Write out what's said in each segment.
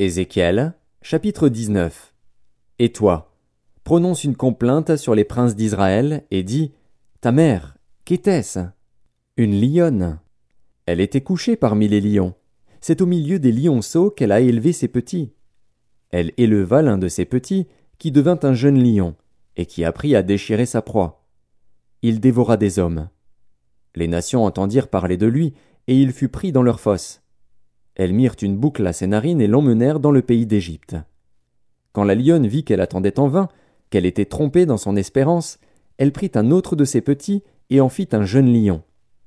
Ézéchiel, chapitre 19. Et toi, prononce une complainte sur les princes d'Israël, et dis, ta mère, qu'était-ce? Une lionne. Elle était couchée parmi les lions. C'est au milieu des lionceaux qu'elle a élevé ses petits. Elle éleva l'un de ses petits, qui devint un jeune lion, et qui apprit à déchirer sa proie. Il dévora des hommes. Les nations entendirent parler de lui, et il fut pris dans leurs fosses. Elles mirent une boucle à ses narines et l'emmenèrent dans le pays d'Égypte. Quand la lionne vit qu'elle attendait en vain, qu'elle était trompée dans son espérance, elle prit un autre de ses petits et en fit un jeune lion.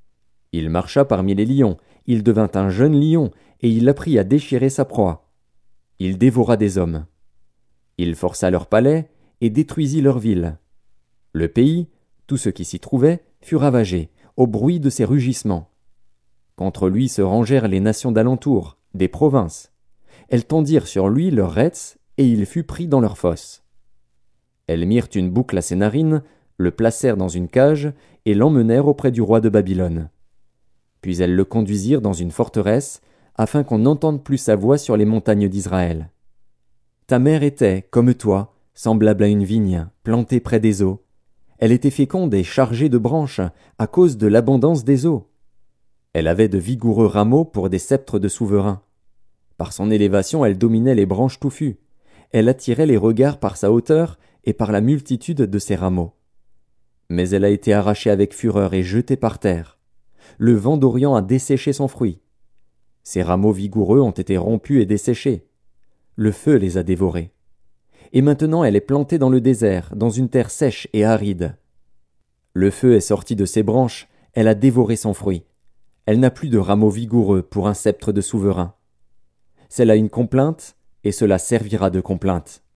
Il marcha parmi les lions, il devint un jeune lion, et il apprit à déchirer sa proie. Il dévora des hommes. Il força leurs palais et détruisit leurs villes. Le pays, tout ce qui s'y trouvait, fut ravagé, au bruit de ses rugissements. Contre lui se rangèrent les nations d'alentour, des provinces. Elles tendirent sur lui leurs rets, et il fut pris dans leurs fosses. Elles mirent une boucle à ses narines, le placèrent dans une cage, et l'emmenèrent auprès du roi de Babylone. Puis elles le conduisirent dans une forteresse, afin qu'on n'entende plus sa voix sur les montagnes d'Israël. Ta mère était, comme toi, semblable à une vigne, plantée près des eaux. Elle était féconde et chargée de branches, à cause de l'abondance des eaux. Elle avait de vigoureux rameaux pour des sceptres de souverains. Par son élévation, elle dominait les branches touffues. Elle attirait les regards par sa hauteur et par la multitude de ses rameaux. Mais elle a été arrachée avec fureur et jetée par terre. Le vent d'Orient a desséché son fruit. Ses rameaux vigoureux ont été rompus et desséchés. Le feu les a dévorés. Et maintenant elle est plantée dans le désert, dans une terre sèche et aride. Le feu est sorti de ses branches, elle a dévoré son fruit. Elle n'a plus de rameaux vigoureux pour un sceptre de souverain. C'est là une complainte, et cela servira de complainte.